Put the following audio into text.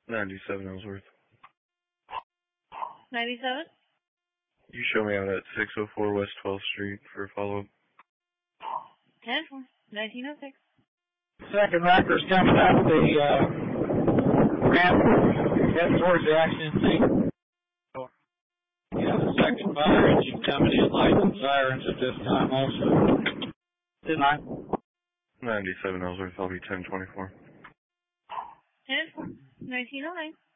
97 Ellsworth. 97? You show me out at 604 West 12th Street for a follow-up. 10-4, 1906. Second Rikers coming up the ramp, heading towards the accident scene. Yeah, the second fire engine coming in, lights and sirens at this time also. 10-9. 97 Ellsworth, I'll be 1024. 10-4, 1909.